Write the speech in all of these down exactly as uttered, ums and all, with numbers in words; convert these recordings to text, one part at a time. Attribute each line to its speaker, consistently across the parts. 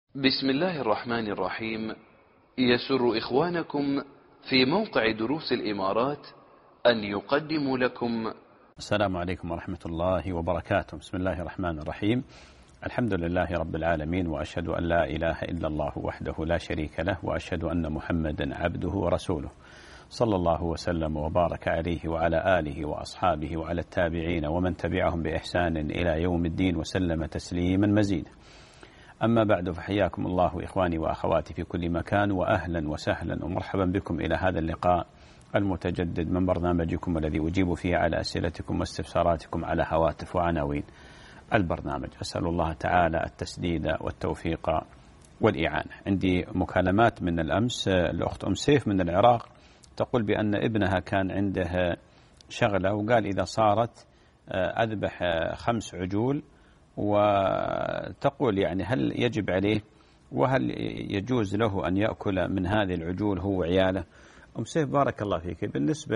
Speaker 1: بسم الله الرحمن الرحيم. يسر إخوانكم في موقع دروس الإمارات أن يقدموا لكم.
Speaker 2: السلام عليكم ورحمة الله وبركاته. بسم الله الرحمن الرحيم. الحمد لله رب العالمين، وأشهد أن لا إله إلا الله وحده لا شريك له، وأشهد أن محمدا عبده ورسوله، صلى الله وسلم وبارك عليه وعلى آله وأصحابه وعلى التابعين ومن تبعهم بإحسان إلى يوم الدين وسلم تسليما مزيدا. أما بعد، فحياكم الله إخواني وأخواتي في كل مكان، وأهلا وسهلا ومرحبا بكم إلى هذا اللقاء المتجدد من برنامجكم الذي أجيب فيه على أسئلتكم واستفساراتكم على هواتف وعناوين البرنامج. أسأل الله تعالى التسديد والتوفيق والإعانة. عندي مكالمات من الأمس. الأخت أم سيف من العراق تقول بأن ابنها كان عنده شغلة، وقال إذا صارت أذبح خمس عجول، وتقول يعني هل يجب عليه وهل يجوز له أن يأكل من هذه العجول هو وعياله؟ أم سيف بارك الله فيك، بالنسبة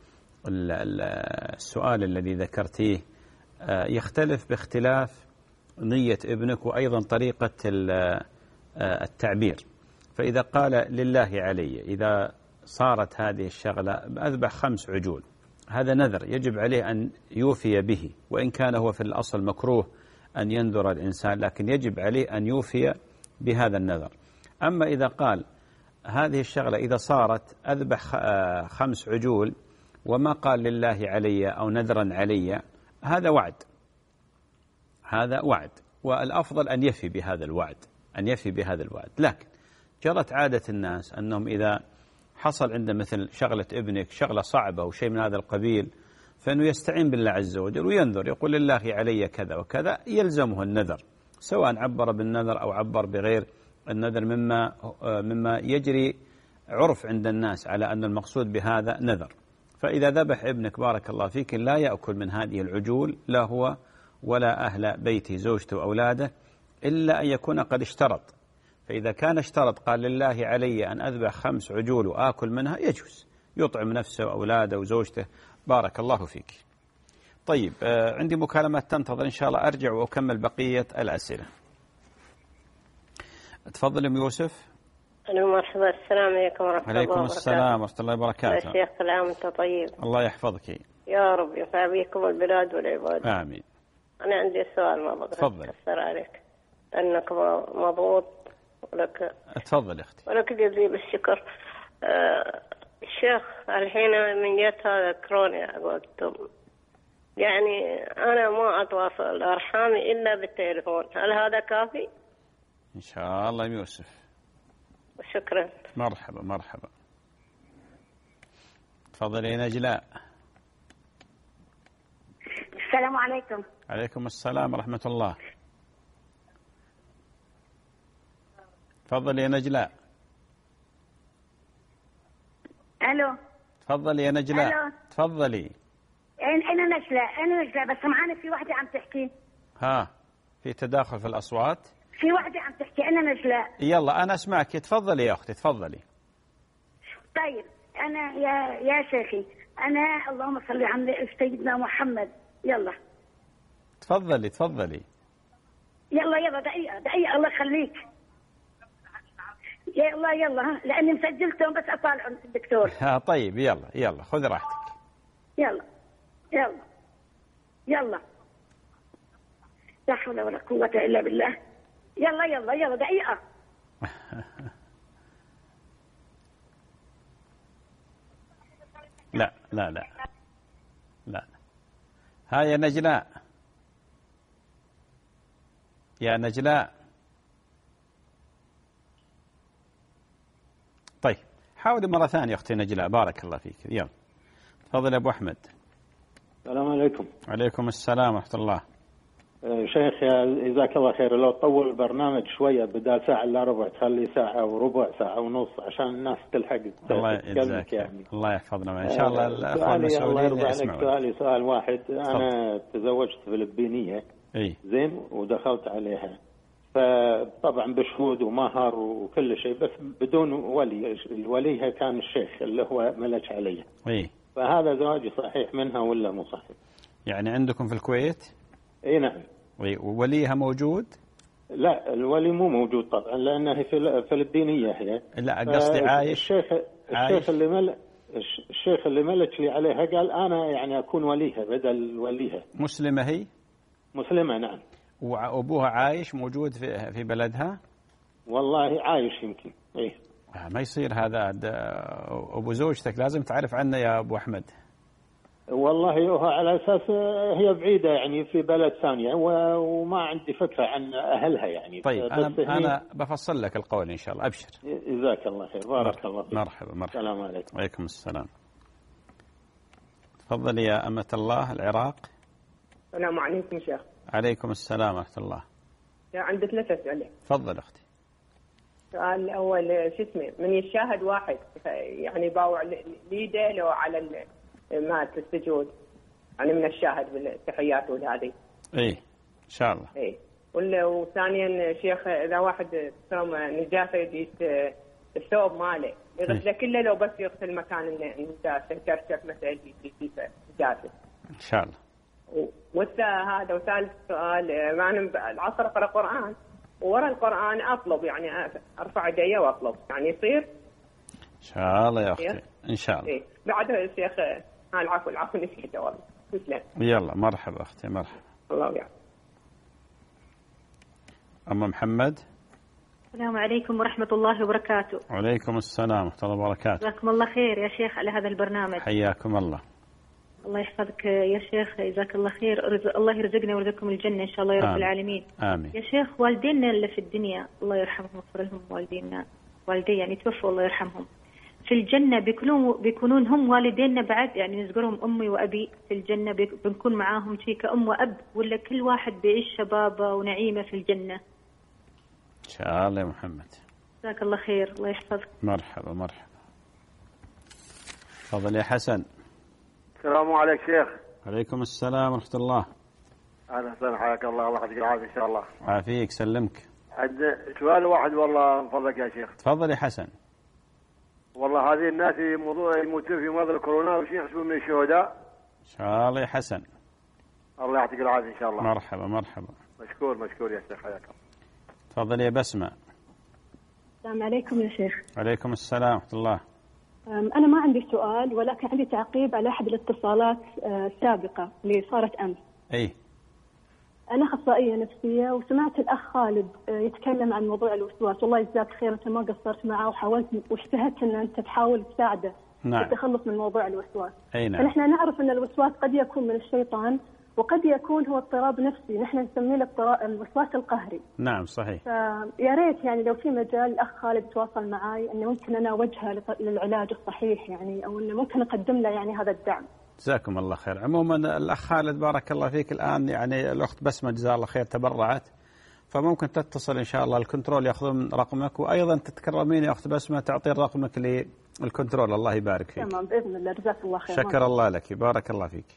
Speaker 2: للسؤال الذي ذكرتيه يختلف باختلاف نية ابنك وأيضا طريقة التعبير. فإذا قال لله علي إذا صارت هذه الشغلة أذبح خمس عجول، هذا نذر يجب عليه أن يوفي به، وإن كان هو في الأصل مكروه أن ينذر الإنسان، لكن يجب عليه أن يوفي بهذا النذر. أما إذا قال هذه الشغلة إذا صارت أذبح خمس عجول وما قال لله علي أو نذرا علي، هذا وعد، هذا وعد، والأفضل أن يفي بهذا الوعد، أن يفي بهذا الوعد. لكن جرت عادة الناس أنهم إذا حصل عنده مثل شغلة ابنك شغلة صعبة أو شيء من هذا القبيل، فإنه يستعين بالله عز وجل وينذر، يقول لله علي كذا وكذا، يلزمه النذر، سواء عبر بالنذر أو عبر بغير النذر، مما مما يجري عرف عند الناس على أن المقصود بهذا نذر. فإذا ذبح ابنك بارك الله فيك لا يأكل من هذه العجول، لا هو ولا أهل بيته زوجته وأولاده، إلا أن يكون قد اشترط. فإذا كان اشترط قال لله علي أن أذبح خمس عجول وآكل منها، يجوز، يطعم نفسه وأولاده وزوجته. بارك الله فيك. طيب، آه عندي مكالمات تنتظر، إن شاء الله أرجع وأكمل بقية الأسئلة. تفضل أم يوسف.
Speaker 3: أهلا ومرحبا. السلام عليكم ورحمة الله وبركاته.
Speaker 2: عليكم السلام ورحمة الله وبركاته.
Speaker 3: يا شيخ كل عام وأنت طيب.
Speaker 2: الله يحفظك
Speaker 3: يا رب، ينفع بكم البلاد والعباد.
Speaker 2: آمين.
Speaker 3: أنا عندي سؤال ما بقدر أكثر عليك لأنك مضغوط، ولك
Speaker 2: تفضل يا أختي.
Speaker 3: ولك جزيل الشكر. أه الشيخ، الحين من جهة هذا كورونا قلتم يعني أنا ما أتواصل أرحامي إلا بالتليفون، هل هذا كافي؟
Speaker 2: إن شاء الله يا يوسف.
Speaker 3: شكرا.
Speaker 2: مرحبا مرحبا. تفضلي نجلاء.
Speaker 4: السلام عليكم.
Speaker 2: عليكم السلام ورحمة الله. تفضلي يا نجلاء.
Speaker 4: الو.
Speaker 2: تفضلي يا نجلاء.
Speaker 4: الو.
Speaker 2: تفضلي.
Speaker 4: انا نجلاء، انا نجلاء، بس معانا في واحدة عم تحكي.
Speaker 2: ها، في تداخل في الأصوات.
Speaker 4: في واحدة عم تحكي، انا نجلاء.
Speaker 2: يلا أنا أسمعك، تفضلي يا أختي تفضلي.
Speaker 4: طيب أنا يا يا شيخي، أنا اللهم صل على سيدنا محمد. يلا
Speaker 2: تفضلي تفضلي.
Speaker 4: يلا يلا دقيقة دقيقة الله يخليك. يلا يلا، لأني مسجلتهم بس أطالعهم الدكتور.
Speaker 2: ها طيب، يلا يلا خذ راحتك.
Speaker 4: يلا يلا يلا، لا حول ولا قوة إلا بالله. يلا يلا يلا دقيقة.
Speaker 2: لا لا لا لا. ها يا نجلاء، يا نجلاء. طيب حاولي مرة ثانية أختي نجلاء، بارك الله فيك. يلا تفضل أبو أحمد.
Speaker 5: السلام عليكم.
Speaker 2: عليكم السلام ورحمة الله.
Speaker 5: شيخ جزاك الله خير، لو طول البرنامج شوية بدال ساعة إلا ربع تخلي ساعة وربع، ساعة ونص، عشان الناس تلحق.
Speaker 2: الله يجزاك يعني. الله يحفظنا إن شاء الله. الأخوة
Speaker 5: المسؤولين يسمعون. سؤالي سؤال واحد. أنا تزوجت فلبينية.
Speaker 2: إيه؟
Speaker 5: زين، ودخلت عليها، فطبعا بشهود ومهر وكل شيء، بس بدون ولي. الولي كان الشيخ اللي هو ملك علي.
Speaker 2: إيه؟
Speaker 5: فهذا زواجي صحيح منها ولا مو صحيح؟
Speaker 2: يعني عندكم في الكويت؟
Speaker 5: اي نعم.
Speaker 2: ووليها موجود؟
Speaker 5: لا الولي مو موجود طبعا لأنه في فلبينية هي.
Speaker 2: لا قصدي عايش.
Speaker 5: الشيخ
Speaker 2: عايش.
Speaker 5: الشيخ اللي مل الشيخ اللي ملك لي عليها قال أنا يعني أكون وليها بدل وليها.
Speaker 2: مسلمة هي؟
Speaker 5: مسلمة نعم.
Speaker 2: وأبوها عايش موجود في في بلدها؟
Speaker 5: والله عايش يمكن. إيه.
Speaker 2: ما يصير هذا، أبو زوجتك لازم تعرف عنه يا أبو أحمد.
Speaker 5: والله هو على أساس هي بعيدة يعني في بلد ثانية وما عندي فكرة عن أهلها يعني.
Speaker 2: طيب أنا أنا بفصل لك القول إن شاء الله، أبشر.
Speaker 5: جزاك الله خير. بارك الله فيك.
Speaker 2: مرحبا مرحبا.
Speaker 5: السلام عليكم.
Speaker 2: وعليكم السلام. تفضل يا أمة الله العراق.
Speaker 6: السلام عليكم شيخ.
Speaker 2: عليكم السلام ورحمة الله.
Speaker 6: يا عندي ثلاث أسئلة.
Speaker 2: تفضل أختي.
Speaker 6: السؤال الأول شو اسمه من يشاهد واحد يعني باوع ليده لو على مات السجود يعني من الشاهد بالتحيات وهذه.
Speaker 2: إيه إن شاء الله.
Speaker 6: إيه وثانيا شيخ إذا واحد ترى نجاسة يديس الثوب ماله يغسله كله لو بس يغسل مكان النجاسة كرشف مثلا يديس نجاسة.
Speaker 2: إن شاء الله.
Speaker 6: هذا وثالث سؤال أنا العصر أقرأ قرآن وورا القرآن أطلب يعني أرفع يدي وأطلب يعني يصير؟
Speaker 2: إن شاء الله يا أختي إن شاء الله.
Speaker 6: إيه بعدها يا شيخ ها العفو العفو نسيته والله. تسلم.
Speaker 2: يلا مرحبا أختي مرحبا.
Speaker 6: الله يعافيك.
Speaker 2: أم محمد.
Speaker 7: السلام عليكم ورحمة الله وبركاته.
Speaker 2: وعليكم السلام ورحمة الله وبركاته.
Speaker 7: جزاكم الله خير يا شيخ على هذا البرنامج.
Speaker 2: حياكم الله.
Speaker 7: الله يحفظك يا شيخ جزاك الله خير. رزق الله يرزقنا ويرزقكم الجنة إن شاء الله يا رب
Speaker 2: آمين.
Speaker 7: العالمين.
Speaker 2: آمين.
Speaker 7: يا شيخ والدينا اللي في الدنيا الله يرحمهم ويغفر لهم والدينا والدي يعني توفوا الله يرحمهم في الجنة بيكونون بيكونون هم والدينا بعد يعني نذكرهم أمي وأبي في الجنة بنكون معاهم شيء كأم وأب ولا كل واحد بيعيش شبابه ونعيمه في الجنة؟
Speaker 2: إن شاء الله يا محمد.
Speaker 7: جزاك الله خير الله يحفظك.
Speaker 2: مرحبا مرحبا. تفضل يا حسن.
Speaker 8: السلام عليك شيخ.
Speaker 2: عليكم السلام ورحمة الله.
Speaker 8: أهلا وسهلا حياك الله الله يعطيك العافية إن شاء الله.
Speaker 2: عافيك سلمك.
Speaker 8: عند سؤال واحد والله من فضلك يا شيخ.
Speaker 2: تفضل يا حسن.
Speaker 8: والله هذه الناس يموتون في مرض الكورونا وش يحسبون من الشهداء؟
Speaker 2: إن شاء الله يا حسن.
Speaker 8: الله يعطيك العافية إن شاء الله.
Speaker 2: مرحبا مرحبا.
Speaker 8: مشكور مشكور يا شيخ حياك الله.
Speaker 2: تفضل يا بسمة.
Speaker 9: السلام عليكم يا شيخ.
Speaker 2: عليكم السلام ورحمة الله.
Speaker 9: أنا ما عندي سؤال ولكن عندي تعقيب على أحد الاتصالات السابقة اللي صارت أمس.
Speaker 2: أي.
Speaker 9: أنا أخصائية نفسية وسمعت الأخ خالد يتكلم عن موضوع الوسواس والله يجزاك خير أنت ما قصرت معه وحاولت واجتهدت أن أنت تحاول تساعده
Speaker 2: نعم.
Speaker 9: التخلص من موضوع الوسواس.
Speaker 2: أي نعم.
Speaker 9: فنحن نعرف أن الوسواس قد يكون من الشيطان وقد يكون هو اضطراب نفسي نحن نسميه الوسواس القهري.
Speaker 2: نعم صحيح.
Speaker 9: فيا ريت يعني لو في مجال الأخ خالد يتواصل معي أنه ممكن أنا أوجهه للعلاج الصحيح يعني أو أنه ممكن أقدم له يعني هذا الدعم.
Speaker 2: جزاكم الله خير. عموما الأخ خالد بارك الله فيك الآن يعني الأخت بسمة جزاها الله خير تبرعت فممكن تتصل إن شاء الله الكنترول يأخذون رقمك وأيضا تتكرمين يا أخت بسمة تعطين رقمك للكنترول. الله يبارك فيك.
Speaker 9: تمام بإذن الله جزاك الله خير.
Speaker 2: شكر الله لك بارك الله فيك.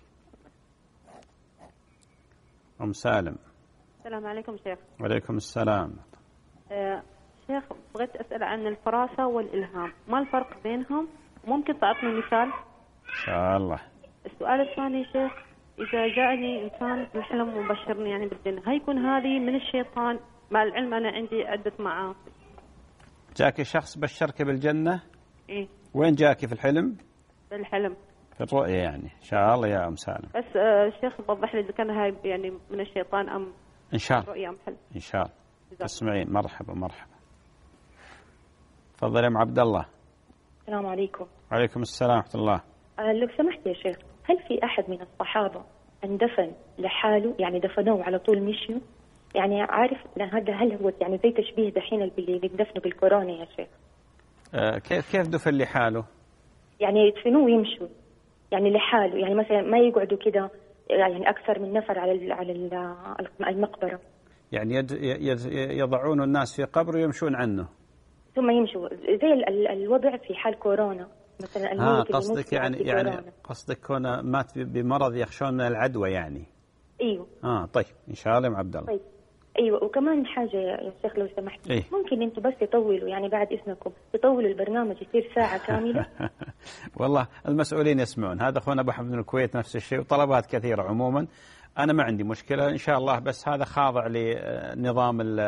Speaker 2: أم سالم.
Speaker 10: السلام عليكم شيخ.
Speaker 2: وعليكم السلام.
Speaker 10: آه شيخ بغيت أسأل عن الفراسة والإلهام ما الفرق بينهم ممكن تعطني مثال؟
Speaker 2: إن شاء الله.
Speaker 10: السؤال الثاني شيخ إذا جاءني إنسان في الحلم وبشرني يعني بالجنة هيكون هذه من الشيطان مع العلم أنا عندي عدة معاصي.
Speaker 2: جاكي شخص بشرك بالجنة؟
Speaker 10: إيه.
Speaker 2: وين جاكي في الحلم؟
Speaker 10: في الحلم. في
Speaker 2: الرؤية يعني إن شاء الله يا أم سالم.
Speaker 10: بس آه الشيخ توضح لي إذا كان هاي يعني من الشيطان أم
Speaker 2: إن شاء الله.
Speaker 10: رؤية أم حلم.
Speaker 2: إن شاء الله. تسمعين مرحبا مرحبا. تفضل يا أم عبد الله.
Speaker 11: السلام عليكم.
Speaker 2: وعليكم السلام ورحمة الله.
Speaker 11: آه لو سمحت يا شيخ هل في أحد من الصحابة اندفن لحاله يعني دفنوه على طول مشيوا يعني عارف هذا هل هو يعني زي تشبيه دحين اللي بيدفنوا بالكورونا يا شيخ؟
Speaker 2: آه كيف كيف دفن لحاله؟
Speaker 11: يعني يدفنوه ويمشوا يعني لحاله يعني مثلا ما يقعدوا كده يعني أكثر من نفر على على المقبرة.
Speaker 2: يعني يد يضعون الناس في قبر ويمشون عنه.
Speaker 11: ثم يمشوا زي الوضع في حال كورونا مثلا.
Speaker 2: اه قصدك يعني يعني قصدك كونه مات بمرض يخشون من العدوى يعني.
Speaker 11: ايوه.
Speaker 2: اه طيب ان شاء الله يا عبد الله.
Speaker 11: طيب ايوه وكمان حاجه يا شيخ لو سمحت
Speaker 2: إيه؟
Speaker 11: ممكن انتم بس تطولوا يعني بعد اذنكم تطولوا البرنامج يصير ساعه كامله.
Speaker 2: والله المسؤولين يسمعون هذا اخونا ابو حمد من الكويت نفس الشيء وطلبات كثيره. عموما انا ما عندي مشكله ان شاء الله بس هذا خاضع لنظام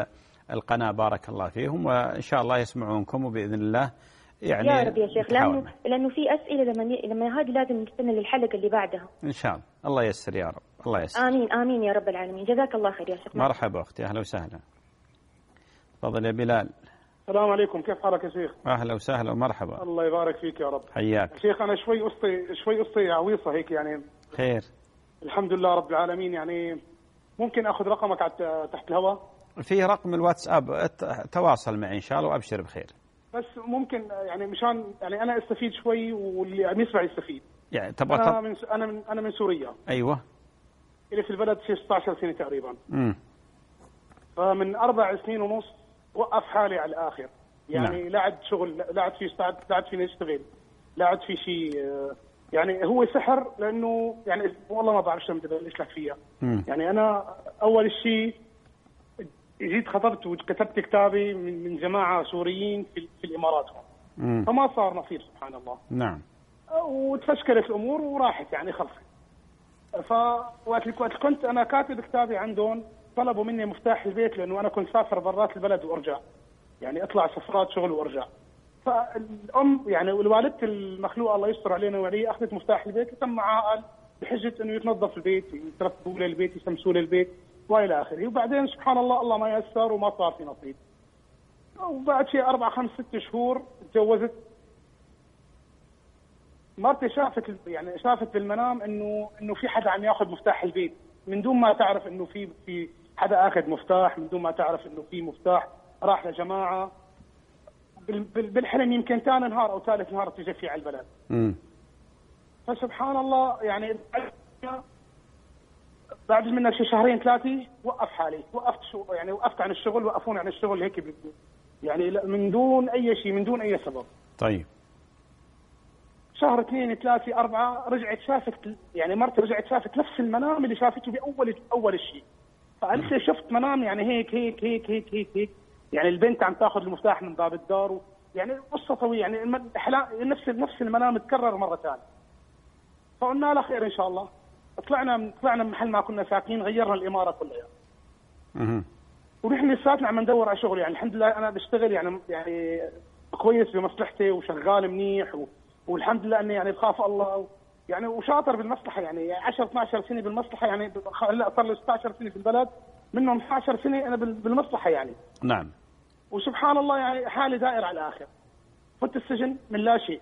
Speaker 2: القناة بارك الله فيهم، وإن شاء الله يسمعونكم وبإذن الله يعني
Speaker 11: يا رب يا شيخ، لأنه لأنه في أسئلة لما لما هذه لازم نستنى للحلقة اللي بعدها
Speaker 2: إن شاء الله. الله ييسر يا رب، الله ييسر.
Speaker 11: آمين آمين يا رب العالمين. جزاك الله خير يا شيخ.
Speaker 2: مرحبا أختي، أهلا وسهلا. تفضل يا بلال.
Speaker 12: السلام عليكم، كيف حالك يا شيخ؟
Speaker 2: أهلا وسهلا ومرحبا.
Speaker 12: الله يبارك فيك يا رب.
Speaker 2: حياك
Speaker 12: شيخ. أنا شوي قصتي شوي قصتي عويصة هيك يعني.
Speaker 2: خير.
Speaker 12: الحمد لله رب العالمين. يعني ممكن أخذ رقمك تحت الهواء؟
Speaker 2: في رقم الواتساب، تواصل معي إن شاء الله وأبشر بخير.
Speaker 12: بس ممكن يعني مشان يعني أنا أستفيد شوي واللي عم يسمع يستفيد.
Speaker 2: يعني تبغى
Speaker 12: أنا من أنا من أنا من سوريا.
Speaker 2: أيوة.
Speaker 12: اللي في البلد شيء ستة عشر سنة تقريبا.
Speaker 2: امم
Speaker 12: فمن أربع سنين ونص وقف حالي على الآخر. يعني
Speaker 2: نعم.
Speaker 12: لا عاد شغل، لا عاد في لا عاد فيني اشتغل، لا عاد في شيء. يعني هو سحر، لأنه يعني والله ما بعرف شلون بدي أبلش لك فيها.
Speaker 2: مم.
Speaker 12: يعني أنا أول شيء جيت خطبت وكتبت كتابي من من جماعة سوريين في, في الإمارات هون. فما صار نصيب سبحان الله.
Speaker 2: نعم.
Speaker 12: وتفشكلت الأمور وراحت يعني خلصت. فوقت كنت أنا كاتب كتابي عندهم طلبوا مني مفتاح البيت، لأنه أنا كنت سافر برات البلد وأرجع، يعني أطلع سفرات شغل وأرجع. فالأم يعني والوالدة المخلوقة الله يستر علينا وعليه أخذت مفتاح البيت وتم معها قال بحجة إنه يتنظف البيت، يترتبوا له البيت، يسمسوا له البيت وإلى آخره. وبعدين سبحان الله الله ما يسر وما صار في نصيب. وبعد شيء أربع خمس ست شهور تجوزت. مرتي شافت يعني شافت بالمنام إنه إنه في حدا عم ياخذ مفتاح البيت من دون ما تعرف إنه في في حدا أخذ مفتاح، من دون ما تعرف إنه في مفتاح. راح لجماعة بالحلم يمكن ثاني نهار أو ثالث نهار تجي فيه على البلد.
Speaker 2: امم
Speaker 12: فسبحان الله يعني بعد منها شي شهرين ثلاثة وقف حالي، وقفت شو يعني وقفت عن الشغل، وقفوني عن الشغل هيك يعني من دون أي شيء، من دون أي سبب.
Speaker 2: طيب.
Speaker 12: شهر اثنين ثلاثة أربعة رجعت شافت يعني مرتي رجعت شافت نفس المنام اللي شافته بأول أول شيء. فقالت لي شفت منام يعني هيك هيك هيك هيك هيك هيك يعني البنت عم تاخذ المفتاح من باب الدار و... يعني قصة طويلة يعني نفس نفس المنام تكرر مرة ثانية. فقلنا له خير إن شاء الله. طلعنا طلعنا من محل ما كنا ساكنين، غيرنا الإمارة كلها.
Speaker 2: اها.
Speaker 12: ونحن لساتنا عم ندور على شغل. يعني الحمد لله أنا بشتغل يعني يعني كويس بمصلحتي وشغال منيح و... والحمد لله اني يعني بخاف الله يعني وشاطر بالمصلحه. يعني عشرة اثناشر سنه بالمصلحه، يعني هلا صار لي ستة عشر سنه في البلد، منهم اثني عشر سنه انا بالمصلحه يعني.
Speaker 2: نعم.
Speaker 12: وسبحان الله يعني حالي دائر على الاخر. فت السجن من لا شيء،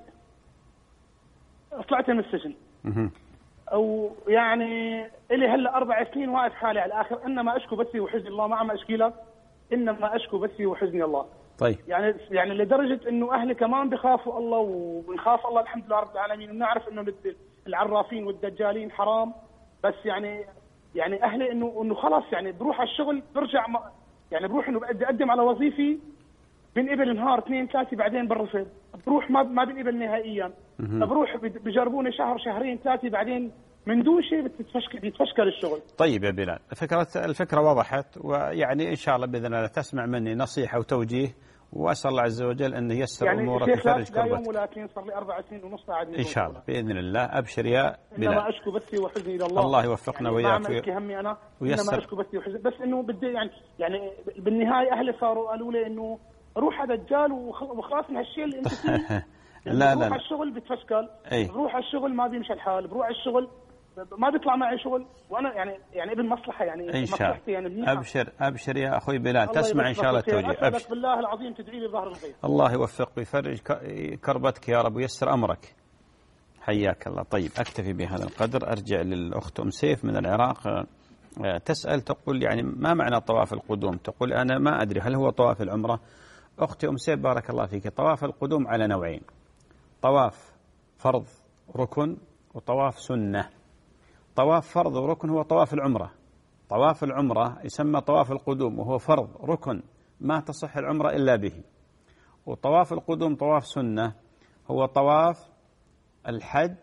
Speaker 12: طلعت من السجن.
Speaker 2: اها.
Speaker 12: او يعني الي هلا اربع سنين واقف حالي على الاخر. انما اشكو بثي وحزني الله، ما عم اشكي لك، انما اشكو بثي وحزني الله.
Speaker 2: طيب.
Speaker 12: يعني يعني لدرجه انه اهلي كمان بخافوا الله ونخاف الله الحمد لله رب العالمين، ونعرف انه العرافين والدجالين حرام. بس يعني يعني اهلي انه انه خلاص يعني بروح على الشغل برجع يعني بروح انه بدي اقدم على وظيفي بنقبل نهار اثنين ثلاثه بعدين بالرفض، بروح ما ما بنقبل نهائيا. بروح بجربوني شهر شهرين ثلاثه بعدين من دون شيء بتتفشكل بيتفشكل الشغل.
Speaker 2: طيب يا بلال، الفكرة الفكرة وضحت، ويعني إن شاء الله بإذن الله تسمع مني نصيحة وتوجيه، وأسأل الله عز وجل أن ييسر يعني أمورك ويفرج كربتك.
Speaker 12: لا يوم ولا اثنين، صار لي أربع سنين ونص قاعد
Speaker 2: إن شاء الله بإذن الله. أبشر يا بلال.
Speaker 12: إنما أشكو بثي وحزني إلى الله.
Speaker 2: الله يوفقنا
Speaker 12: يعني
Speaker 2: وياك.
Speaker 12: ما عم أشكي همي أنا،
Speaker 2: ويسر.
Speaker 12: إنما أشكو بثي وحزني. بس إنه بدي يعني يعني بالنهاية أهلي صاروا قالوا لي إنه روح هذا دجال وخلاص من هالشيء اللي أنت فيه.
Speaker 2: لا لا
Speaker 12: بروح
Speaker 2: لا.
Speaker 12: على الشغل بتفشكل،
Speaker 2: أي.
Speaker 12: بروح على الشغل ما بيمشي الحال، بروح على الشغل ما بيطلع معي شغل، وانا يعني يعني ابن مصلحه يعني
Speaker 2: إن شاء الله.
Speaker 12: يعني منيحه.
Speaker 2: ابشر ابشر يا اخوي بلال، تسمع ان شاء الله التوجيه.
Speaker 12: ابشر بالله العظيم تدعي لي ظهر الغيب.
Speaker 2: الله يوفق ويفرج كربتك يا رب ويسر امرك. حياك الله. طيب اكتفي بهذا القدر. ارجع للاخت ام سيف من العراق، تسال تقول يعني ما معنى طواف القدوم؟ تقول انا ما ادري هل هو طواف العمره. اختي ام سيف بارك الله فيك، طواف القدوم على نوعين: طواف فرض ركن وطواف سنه. طواف فرض وركن هو طواف العمرة. طواف العمرة يسمى طواف القدوم، وهو فرض ركن ما تصح العمرة إلا به. وطواف القدوم طواف سنة، هو طواف الحج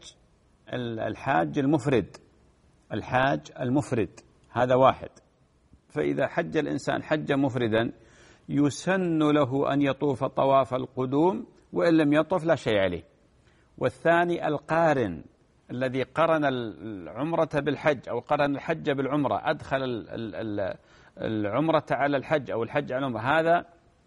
Speaker 2: الحاج المفرد. الحاج المفرد هذا واحد. فإذا حج الإنسان حج مفردا يسن له أن يطوف طواف القدوم، وإن لم يطف لا شيء عليه. والثاني القارن الذي قرن العمرة بالحج أو قرن الحج بالعمرة، أدخل العمرة على الحج أو الحج على العمرة، هذا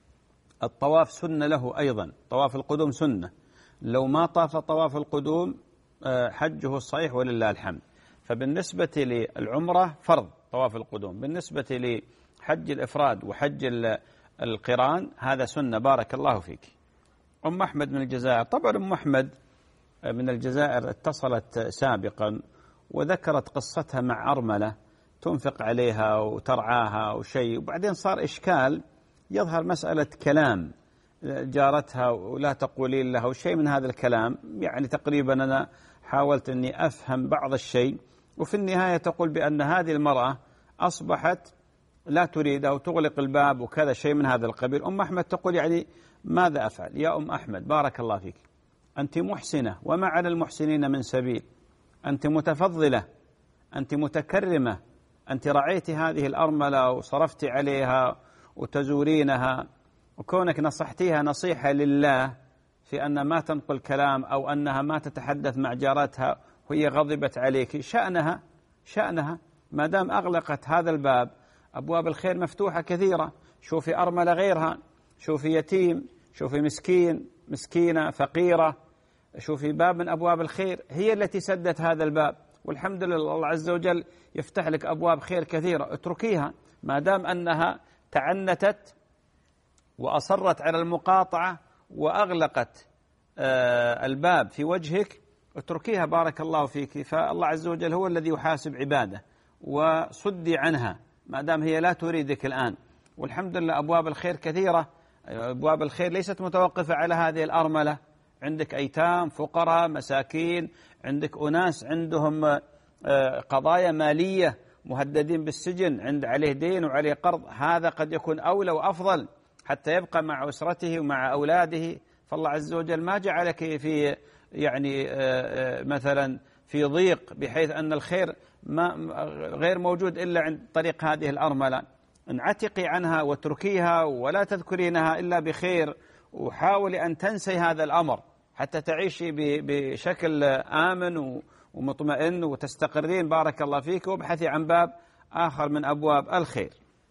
Speaker 2: الطواف سنة له أيضا، طواف القدوم سنة، لو ما طاف طواف القدوم حجه الصحيح ولله الحمد. فبالنسبة للعمرة فرض طواف القدوم، بالنسبة لحج الإفراد وحج القران هذا سنة. بارك الله فيك. أم أحمد من الجزائر، طبعا أم أحمد من الجزائر اتصلت سابقا وذكرت قصتها مع أرملة تنفق عليها وترعاها وشيء، وبعدين صار إشكال يظهر مسألة كلام جارتها ولا تقولين لها وشيء من هذا الكلام، يعني تقريبا أنا حاولت أني أفهم بعض الشيء، وفي النهاية تقول بأن هذه المرأة أصبحت لا تريد أو تغلق الباب وكذا شيء من هذا القبيل. أم أحمد تقول يعني ماذا أفعل؟ يا أم أحمد بارك الله فيك، أنت محسنة وما على المحسنين من سبيل، أنت متفضلة، أنت متكرمة، أنت رعيت هذه الأرملة وصرفت عليها وتزورينها، وكونك نصحتيها نصيحة لله في أن ما تنقل كلام أو أنها ما تتحدث مع جارتها وهي غضبت عليك، شأنها شأنها ما دام أغلقت هذا الباب، أبواب الخير مفتوحة كثيرة. شوفي أرملة غيرها، شوفي يتيم، شوفي مسكين، مسكينة فقيرة، شوفي باب من أبواب الخير هي التي سدت هذا الباب، والحمد لله الله عز وجل يفتح لك أبواب خير كثيرة. اتركيها ما دام أنها تعنتت وأصرت على المقاطعة وأغلقت الباب في وجهك، اتركيها بارك الله فيك، فالله عز وجل هو الذي يحاسب عباده، وصدي عنها ما دام هي لا تريدك الآن. والحمد لله أبواب الخير كثيرة، أبواب الخير ليست متوقفة على هذه الأرملة، عندك أيتام، فقراء، مساكين، عندك أناس عندهم قضايا مالية مهددين بالسجن، عند عليه دين وعليه قرض، هذا قد يكون أولى وأفضل حتى يبقى مع أسرته ومع أولاده. فالله عز وجل ما جعلك في يعني مثلا في ضيق بحيث أن الخير ما غير موجود إلا عند طريق هذه الأرملة. انعتقي عنها واتركيها ولا تذكرينها إلا بخير، وحاولي أن تنسي هذا الأمر حتى تعيشي بشكل آمن ومطمئن وتستقرين بارك الله فيك، وابحثي عن باب آخر من أبواب الخير.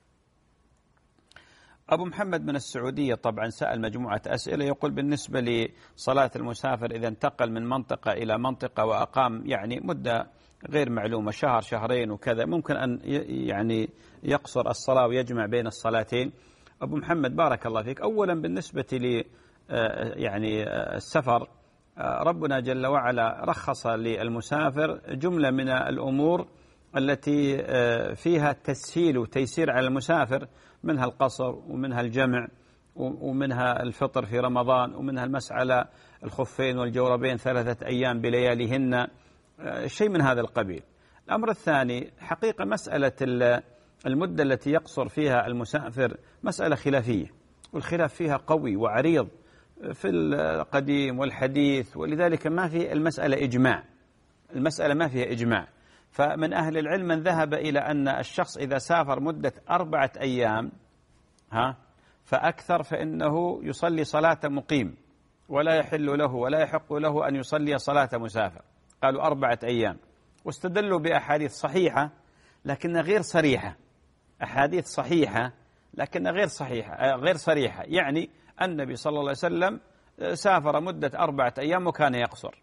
Speaker 2: أبو محمد من السعودية طبعا سأل مجموعة أسئلة، يقول بالنسبة لصلاة المسافر إذا انتقل من منطقة إلى منطقة وأقام يعني مدة غير معلومة، شهر شهرين وكذا، ممكن أن يعني يقصر الصلاة ويجمع بين الصلاتين؟ أبو محمد بارك الله فيك، أولا بالنسبة لي يعني السفر ربنا جل وعلا رخص للمسافر جملة من الأمور التي فيها تسهيل وتيسير على المسافر، منها القصر ومنها الجمع ومنها الفطر في رمضان ومنها المسح على الخفين والجوربين ثلاثة أيام بلياليهن، شيء من هذا القبيل. الأمر الثاني حقيقة مسألة المدة التي يقصر فيها المسافر مسألة خلافية، والخلاف فيها قوي وعريض في القديم والحديث، ولذلك ما في المسألة إجماع، المسألة ما فيها إجماع. فمن أهل العلم من ذهب إلى أن الشخص إذا سافر مدة أربعة أيام ها فأكثر فإنه يصلي صلاة مقيم، ولا يحل له ولا يحق له أن يصلي صلاة مسافر، قالوا أربعة أيام، واستدلوا بأحاديث صحيحة لكنها غير صريحة، أحاديث صحيحة لكنها غير صحيحة غير صريحة، يعني النبي صلى الله عليه وسلم سافر مدة أربعة أيام وكان يقصر،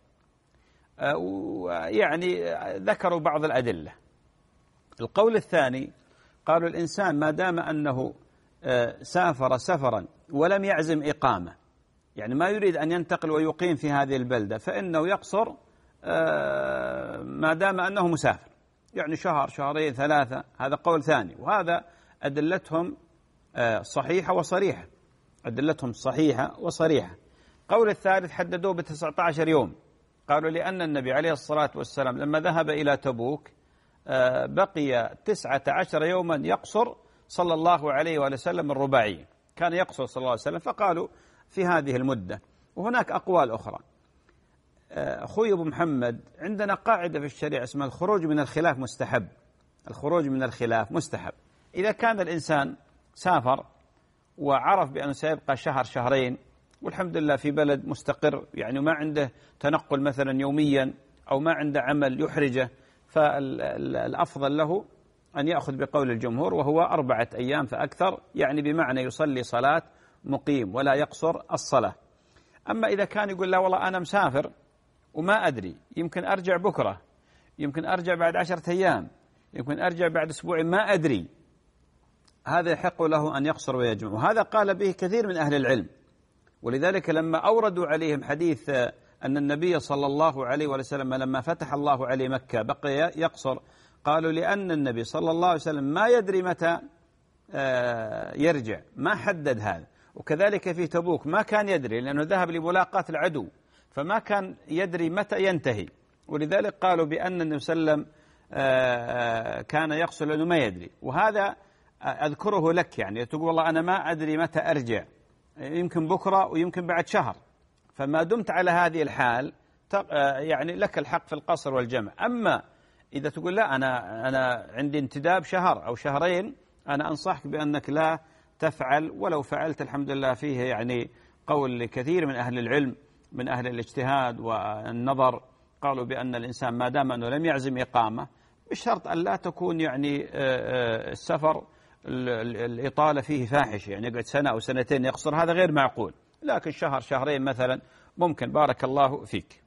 Speaker 2: يعني ذكروا بعض الأدلة. القول الثاني قالوا الإنسان ما دام أنه سافر سفرا ولم يعزم إقامة، يعني ما يريد أن ينتقل ويقيم في هذه البلدة، فإنه يقصر ما دام أنه مسافر، يعني شهر شهرين ثلاثة، هذا قول ثاني، وهذا أدلتهم صحيحة وصريحة، أدلتهم صحيحة وصريحة. قول الثالث حددوه بتسعة عشر يوم، قالوا لأن النبي عليه الصلاة والسلام لما ذهب إلى تبوك بقي تسعة عشر يوما يقصر صلى الله عليه وآله وسلم الرباعية، كان يقصر صلى الله عليه وسلم، فقالوا في هذه المدة. وهناك أقوال أخرى. أخوي أبو محمد، عندنا قاعدة في الشريعة اسمها الخروج من الخلاف مستحب، الخروج من الخلاف مستحب. إذا كان الإنسان سافر وعرف بأنه سيبقى شهر شهرين والحمد لله في بلد مستقر، يعني ما عنده تنقل مثلا يوميا أو ما عنده عمل يحرجه، فالأفضل له أن يأخذ بقول الجمهور وهو أربعة أيام فأكثر، يعني بمعنى يصلي صلاة مقيم ولا يقصر الصلاة. أما إذا كان يقول لا والله أنا مسافر وما أدري، يمكن أرجع بكرة، يمكن أرجع بعد عشرة أيام، يمكن أرجع بعد أسبوع، ما أدري، هذا يحق له أن يقصر ويجمع. وهذا قال به كثير من أهل العلم، ولذلك لما أوردوا عليهم حديث أن النبي صلى الله عليه وسلم لما فتح الله عليه مكة بقي يقصر، قالوا لأن النبي صلى الله عليه وسلم ما يدري متى يرجع، ما حدد هذا. وكذلك في تبوك ما كان يدري، لأنه ذهب لملاقاة العدو، فما كان يدري متى ينتهي، ولذلك قالوا بأن النبي صلى الله عليه وسلم كان يقصر لأنه ما يدري. وهذا أذكره لك، يعني تقول والله أنا ما أدري متى أرجع، يمكن بكرة ويمكن بعد شهر، فما دمت على هذه الحال يعني لك الحق في القصر والجمع. أما إذا تقول لا أنا أنا عندي انتداب شهر أو شهرين، أنا أنصحك بأنك لا تفعل، ولو فعلت الحمد لله فيه يعني قول لكثير من أهل العلم من أهل الاجتهاد والنظر، قالوا بأن الإنسان ما دام أنه لم يعزم إقامة، بشرط أن لا تكون يعني السفر الإطالة فيه فاحش، يعني يقعد سنة أو سنتين يقصر، هذا غير معقول، لكن شهر شهرين مثلا ممكن. بارك الله فيك.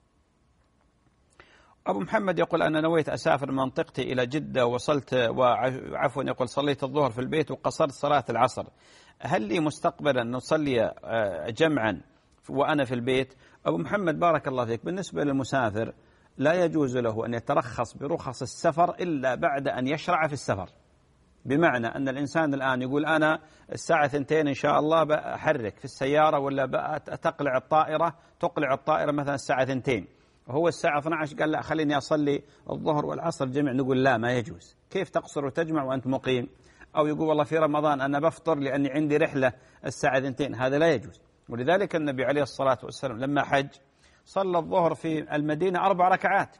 Speaker 2: أبو محمد يقول أنا نويت أسافر من منطقتي إلى جدة، وصلت وعفوا يقول صليت الظهر في البيت وقصرت صلاة العصر، هل لي مستقبلا أن نصلي جمعا وأنا في البيت؟ أبو محمد بارك الله فيك، بالنسبة للمسافر لا يجوز له أن يترخص برخص السفر إلا بعد أن يشرع في السفر. بمعنى أن الإنسان الآن يقول أنا الساعة ثنتين إن شاء الله بأحرك في السيارة، ولا تقلع الطائرة تقلع الطائرة مثلا الساعة ثنتين، وهو الساعة اثنتي عشرة قال لا خليني أصلي الظهر والعصر جميع، نقول لا ما يجوز. كيف تقصر وتجمع وأنت مقيم؟ أو يقول والله في رمضان أنا بفطر لأني عندي رحلة الساعة ثنتين، هذا لا يجوز. ولذلك النبي عليه الصلاة والسلام لما حج صلى الظهر في المدينة أربع ركعات،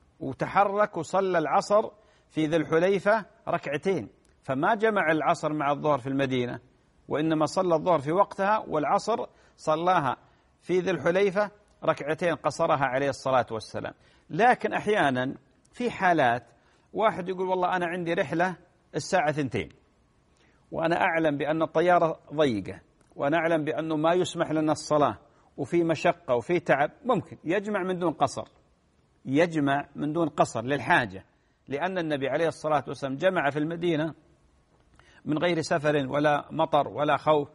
Speaker 2: وتحرك وصلى العصر في ذي الحليفة ركعتين، فما جمع العصر مع الظهر في المدينة، وإنما صلى الظهر في وقتها والعصر صلاها في ذي الحليفة ركعتين قصرها عليه الصلاة والسلام. لكن أحيانا في حالات واحد يقول والله أنا عندي رحلة الساعة ثنتين، وأنا أعلم بأن الطيارة ضيقة، وأنا أعلم بأنه ما يسمح لنا الصلاة، وفي مشقة وفي تعب، ممكن يجمع من دون قصر، يجمع من دون قصر للحاجة، لأن النبي عليه الصلاة والسلام جمع في المدينة من غير سفر ولا مطر ولا خوف.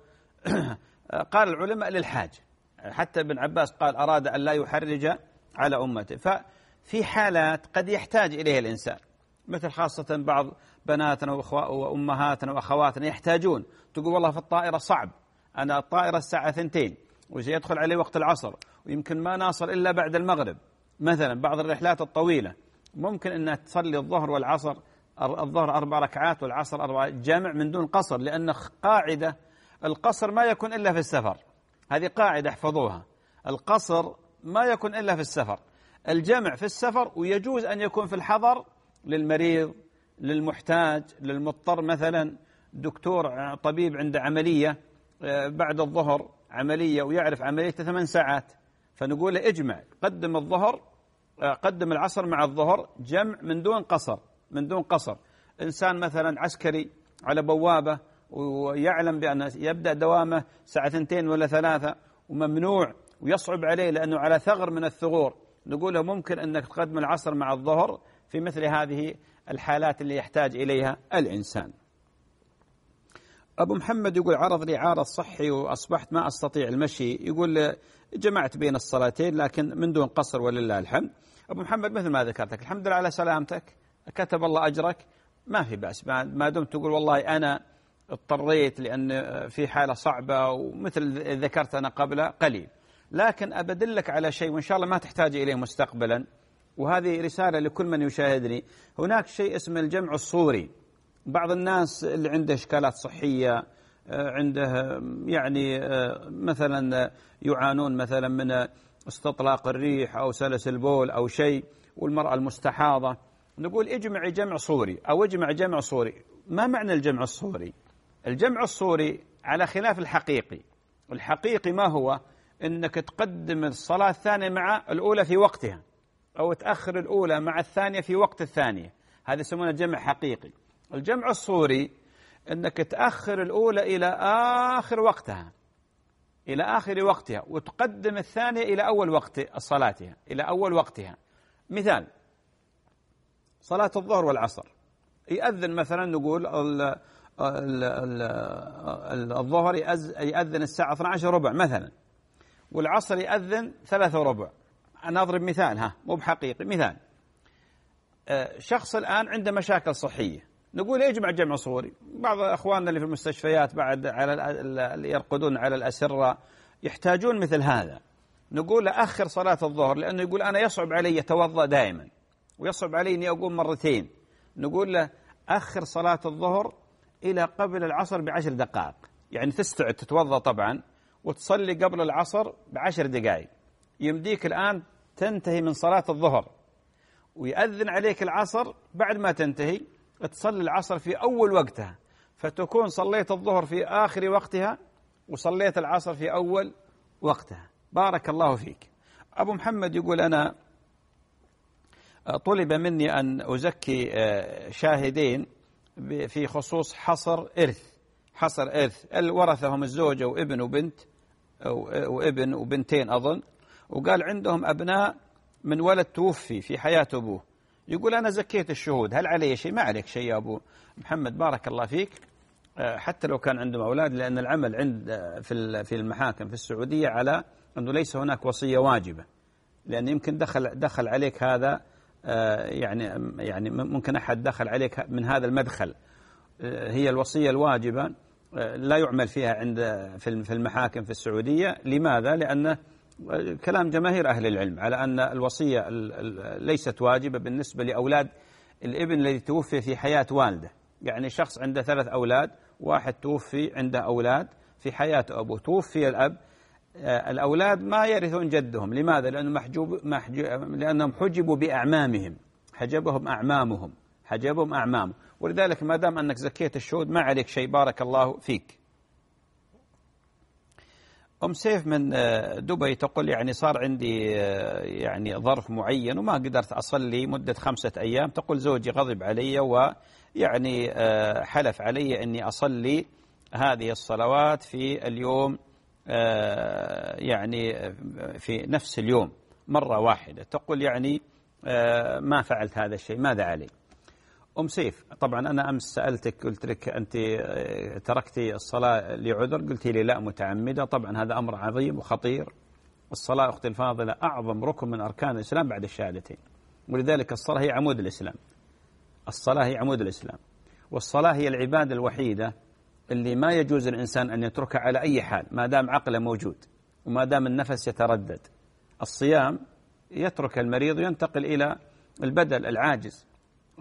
Speaker 2: قال العلماء للحاجة، حتى ابن عباس قال أراد أن لا يحرج على أمته. ففي حالات قد يحتاج إليها الإنسان، مثل خاصة بعض بناتنا وأمهاتنا وأخواتنا يحتاجون، تقول والله في الطائرة صعب، أنا الطائرة الساعة ثنتين وسيدخل عليه وقت العصر، ويمكن ما نصل إلا بعد المغرب مثلا. بعض الرحلات الطويلة ممكن أنها تصلي الظهر والعصر، الظهر أربع ركعات والعصر أربع، جامع من دون قصر، لأن قاعدة القصر ما يكون إلا في السفر، هذه قاعدة احفظوها، القصر ما يكون إلا في السفر، الجمع في السفر، ويجوز أن يكون في الحضر للمريض للمحتاج للمضطر، مثلا دكتور طبيب عنده عملية بعد الظهر عملية ويعرف عمليته ثمان ساعات، فنقول اجمع، قدم الظهر قدم العصر مع الظهر، جمع من دون قصر من دون قصر. إنسان مثلا عسكري على بوابة ويعلم بأن يبدأ دوامه ساعة ثنتين ولا ثلاثة وممنوع ويصعب عليه لأنه على ثغر من الثغور، نقول له ممكن أنك تقدم العصر مع الظهر في مثل هذه الحالات اللي يحتاج إليها الإنسان. أبو محمد يقول عرض لي عارض صحي وأصبحت ما أستطيع المشي، يقول جمعت بين الصلاتين لكن من دون قصر ولله الحمد. أبو محمد مثل ما ذكرتك الحمد لله على سلامتك، كتب الله أجرك، ما في بأس ما دمت تقول والله أنا اضطريت لأن في حالة صعبة، ومثل ذكرت أنا قبل قليل. لكن أبدلك على شيء وإن شاء الله ما تحتاج إليه مستقبلا، وهذه رسالة لكل من يشاهدني. هناك شيء اسمه الجمع الصوري. بعض الناس اللي عنده إشكالات صحية، عنده يعني مثلا يعانون مثلا من استطلاق الريح أو سلس البول أو شيء، والمرأة المستحاضة، نقول اجمع جمع صوري أو اجمع جمع صوري. ما معنى الجمع الصوري؟ الجمع الصوري على خلاف الحقيقي. الحقيقي ما هو؟ إنك تقدم الصلاة الثانية مع الأولى في وقتها، أو تأخر الأولى مع الثانية في وقت الثانية، هذا يسمونه جمع حقيقي. الجمع الصوري أنك تأخر الأولى إلى آخر وقتها إلى آخر وقتها وتقدم الثانية إلى أول وقت صلاتها إلى أول وقتها. مثال صلاة الظهر والعصر، يأذن مثلا نقول ال ال ال الظهر يأذن الساعة اثنتي عشرة ربع مثلا، والعصر يأذن ثلاثة وربع. أنا أضرب مثال، ها مو بحقيقي، مثال شخص الآن عنده مشاكل صحية، نقول يجمع جمع صوري. بعض أخواننا اللي في المستشفيات بعد على يرقدون على الأسرة يحتاجون مثل هذا، نقول له أخر صلاة الظهر، لأنه يقول أنا يصعب علي يتوضأ دائما ويصعب علي أني أقوم مرتين. نقول له أخر صلاة الظهر إلى قبل العصر بعشر دقائق، يعني تستعد تتوضأ طبعا وتصلي قبل العصر بعشر دقائق. يمديك الآن تنتهي من صلاة الظهر ويأذن عليك العصر، بعد ما تنتهي تصلي العصر في أول وقتها، فتكون صليت الظهر في آخر وقتها وصليت العصر في أول وقتها. بارك الله فيك. أبو محمد يقول أنا طلب مني أن أزكي شاهدين في خصوص حصر إرث حصر إرث الورثة هم الزوجة وابن وبنت وابن وبنتين أظن، وقال عندهم أبناء من ولد توفي في حياة أبوه. يقول أنا زكيت الشهود، هل علي شيء؟ ما عليك شيء يا أبو محمد، بارك الله فيك. حتى لو كان عندهم أولاد، لأن العمل عند في في المحاكم في السعودية على أنه ليس هناك وصية واجبة، لأن يمكن دخل دخل عليك هذا يعني يعني ممكن أحد دخل عليك من هذا المدخل. هي الوصية الواجبة لا يعمل فيها عند في المحاكم في السعودية. لماذا؟ لأن كلام جماهير أهل العلم على أن الوصية ليست واجبة بالنسبة لأولاد الابن الذي توفي في حياة والده. يعني شخص عنده ثلاث أولاد، واحد توفي عنده أولاد في حياة أبوه، توفي الأب، الأولاد ما يرثون جدهم. لماذا؟ لأنه محجوب محجوب لأنهم حجبوا بأعمامهم، حجبهم أعمامهم حجبهم أعمامهم ولذلك ما دام أنك زكيت الشهود ما عليك شيء، بارك الله فيك. أم سيف من دبي تقول يعني صار عندي يعني ظرف معين وما قدرت أصلي مدة خمسة أيام. تقول زوجي غضب علي ويعني حلف علي أني أصلي هذه الصلوات في اليوم، يعني في نفس اليوم مرة واحدة. تقول يعني ما فعلت هذا الشيء، ماذا علي؟ أم سيف طبعا أنا أمس سألتك قلت لك أنت تركتي الصلاة لعذر، قلت لي لا متعمدة. طبعا هذا أمر عظيم وخطير. الصلاة أختي الفاضلة أعظم ركن من أركان الإسلام بعد الشهادتين، ولذلك الصلاة هي عمود الإسلام. الصلاة هي عمود الإسلام، والصلاة هي العبادة الوحيدة اللي ما يجوز الإنسان أن يتركها على أي حال ما دام عقله موجود وما دام النفس يتردد. الصيام يترك المريض وينتقل إلى البدل العاجز.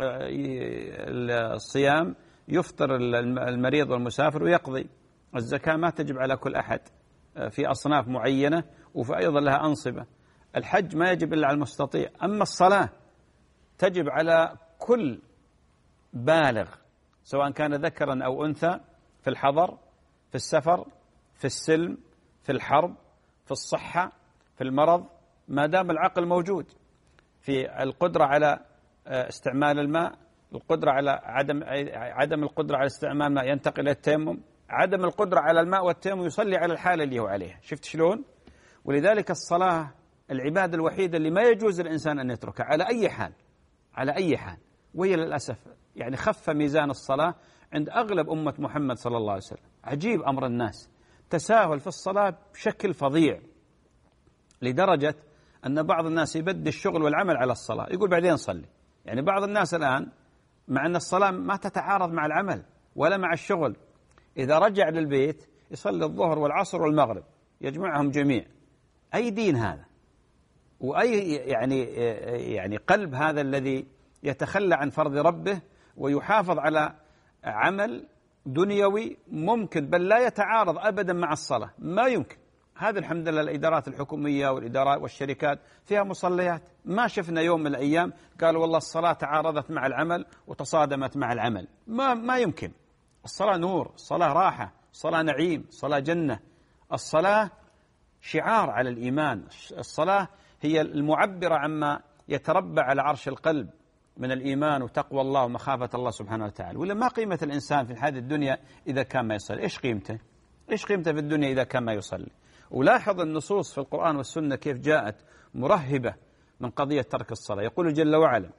Speaker 2: الصيام يفطر المريض والمسافر ويقضي. الزكاة ما تجب على كل أحد، في أصناف معينة وفي أيضا لها أنصبة. الحج ما يجب إلا على المستطيع. أما الصلاة تجب على كل بالغ سواء كان ذكرا أو أنثى، في الحضر، في السفر، في السلم، في الحرب، في الصحة، في المرض، ما دام العقل موجود. في القدرة على استعمال الماء، القدرة على عدم عدم القدرة على استعمال الماء ينتقل إلى التيمم، عدم القدرة على الماء والتيمم يصلي على الحالة اللي هو عليها. شفت شلون؟ ولذلك الصلاة العبادة الوحيدة اللي ما يجوز الإنسان أن يتركها على أي حال، على أي حال. وهي للأسف يعني خف ميزان الصلاة عند أغلب أمة محمد صلى الله عليه وسلم. عجيب أمر الناس، تساهل في الصلاة بشكل فظيع، لدرجة أن بعض الناس يبدي الشغل والعمل على الصلاة، يقول بعدين صلي. يعني بعض الناس الآن مع أن الصلاة ما تتعارض مع العمل ولا مع الشغل، إذا رجع للبيت يصلي الظهر والعصر والمغرب، يجمعهم جميع. أي دين هذا؟ وأي يعني يعني قلب هذا الذي يتخلى عن فرض ربه ويحافظ على عمل دنيوي ممكن بل لا يتعارض أبدا مع الصلاة؟ ما يمكن. هذه الحمد لله الإدارات الحكومية والإدارات والشركات فيها مصليات، ما شفنا يوم من الأيام قالوا والله الصلاة تعارضت مع العمل وتصادمت مع العمل. ما ما يمكن. الصلاة نور، الصلاة راحة، الصلاة نعيم، الصلاة جنة. الصلاة شعار على الإيمان. الصلاة هي المعبرة عما يتربى على عرش القلب من الإيمان وتقوى الله ومخافة الله سبحانه وتعالى. ولا ما قيمة الإنسان في هذه الدنيا إذا كان ما يصلي؟ إيش قيمته؟ إيش قيمته في الدنيا إذا كان ما يصلي؟ ولاحظ النصوص في القرآن والسنة كيف جاءت مرهبة من قضية ترك الصلاة. يقول جل وعلا: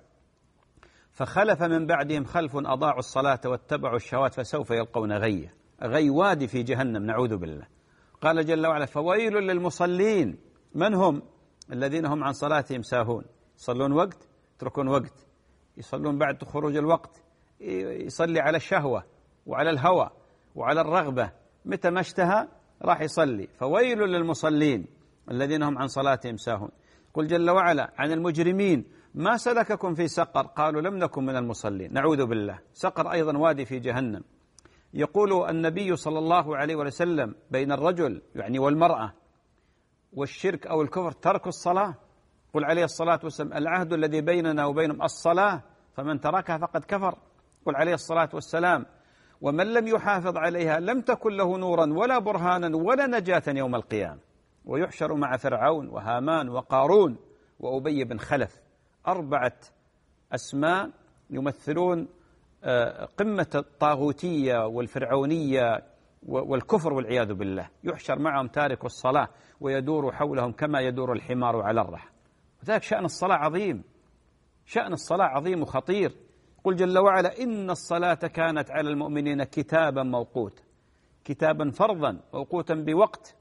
Speaker 2: فخلف من بعدهم خلف أضاعوا الصلاة واتبعوا الشهوات فسوف يلقون غيا. غي وادي في جهنم، نعوذ بالله. قال جل وعلا: فويل للمصلين. من هم؟ الذين هم عن صلاتهم ساهون. يصلون وقت يتركون وقت، يصلون بعد خروج الوقت، يصلي على الشهوة وعلى الهوى وعلى الرغبة، متى ما اشتهى راح يصلي. فويل للمصلين الذين هم عن صلاتهم ساهون. قل جل وعلا عن المجرمين: ما سلككم في سقر؟ قالوا لم نكن من المصلين. نعوذ بالله. سقر أيضا وادي في جهنم. يقول النبي صلى الله عليه وسلم: بين الرجل يعني والمرأة والشرك أو الكفر ترك الصلاة. قل عليه الصلاة والسلام: العهد الذي بيننا وبينهم الصلاة، فمن تركها فقد كفر. قل عليه الصلاة والسلام: ومن لم يحافظ عليها لم تكن له نورا ولا برهانا ولا نجاة يوم القيامة. ويحشر مع فرعون وهامان وقارون وأبي بن خلف. أربعة أسماء يمثلون قمة الطاغوتية والفرعونية والكفر والعياذ بالله. يحشر معهم تارك الصلاة ويدور حولهم كما يدور الحمار على الرحى. وذلك شأن الصلاة عظيم، شأن الصلاة عظيم وخطير. قل جل وعلا: إن الصلاة كانت على المؤمنين كتابا موقوتا. كتابا فرضا موقوتا بوقت،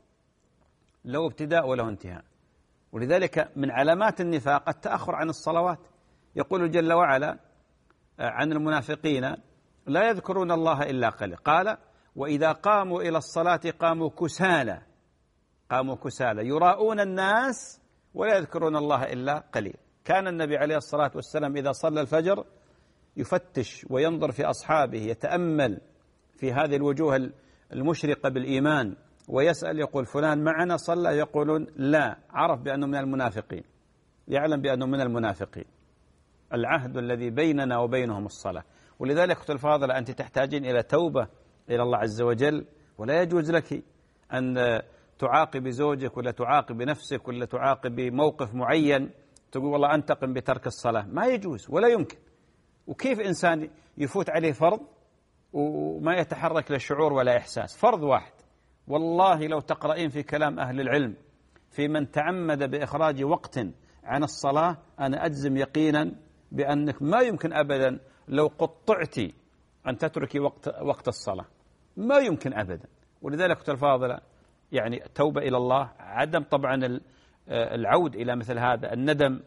Speaker 2: له ابتداء وله انتهاء. ولذلك من علامات النفاق التأخر عن الصلوات. يقول جل وعلا عن المنافقين: لا يذكرون الله إلا قليلا. قال: وإذا قاموا إلى الصلاة قاموا كسالى. قاموا كسالى يراؤون الناس ولا يذكرون الله إلا قليل. كان النبي عليه الصلاة والسلام إذا صلى الفجر يفتش وينظر في أصحابه، يتأمل في هذه الوجوه المشرقة بالإيمان ويسأل، يقول: فلان معنا صلى؟ يقولون لا. عرف بأنه من المنافقين، يعلم بأنه من المنافقين. العهد الذي بيننا وبينهم الصلاة. ولذلك أختي الفاضلة، أنت تحتاجين إلى توبة إلى الله عز وجل، ولا يجوز لك أن تعاقب زوجك ولا تعاقب نفسك ولا تعاقب موقف معين تقول والله أنتقم بترك الصلاة. ما يجوز ولا يمكن. وكيف إنسان يفوت عليه فرض وما يتحرك لا شعور ولا إحساس؟ فرض واحد. والله لو تقرأين في كلام أهل العلم في من تعمد بإخراج وقت عن الصلاة، أنا أجزم يقينا بأنك ما يمكن أبدا لو قطعت أن تتركي وقت وقت الصلاة، ما يمكن أبدا. ولذلك أختي الفاضلة، يعني توبة إلى الله، عدم طبعا العود إلى مثل هذا، الندم،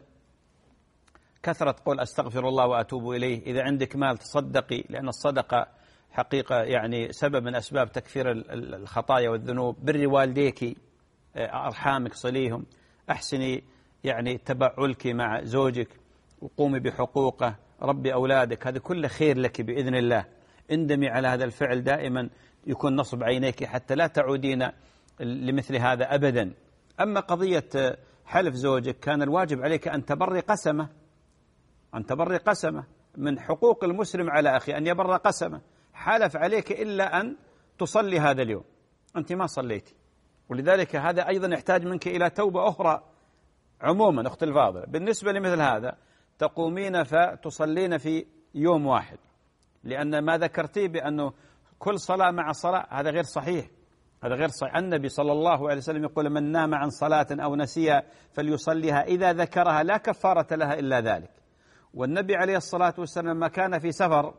Speaker 2: كثرة قول أستغفر الله وأتوب إليه. إذا عندك مال تصدقي، لأن الصدقة حقيقة يعني سبب من أسباب تكفير الخطايا والذنوب. بري والديك، أرحامك صليهم، أحسني يعني تبعلك مع زوجك، وقومي بحقوقه، ربي أولادك، هذا كله خير لك بإذن الله. اندمي على هذا الفعل دائما، يكون نصب عينيك حتى لا تعودين لمثل هذا أبدا. أما قضية حلف زوجك، كان الواجب عليك أن تبري قسمه، أن تبري قسمه. من حقوق المسلم على أخي أن يبر قسمه. حلف عليك إلا أن تصلي هذا اليوم، أنت ما صليتي. ولذلك هذا أيضا يحتاج منك إلى توبة أخرى. عموما أخت الفاضلة، بالنسبة لمثل هذا تقومين فتصلين في يوم واحد، لأن ما ذكرتيه بأنه كل صلاة مع صلاة هذا غير صحيح. هذا غير صحيح. النبي صلى الله عليه وسلم يقول: من نام عن صلاة أو نسيها فليصليها إذا ذكرها لا كفارة لها إلا ذلك. والنبي عليه الصلاة والسلام لما كان في سفر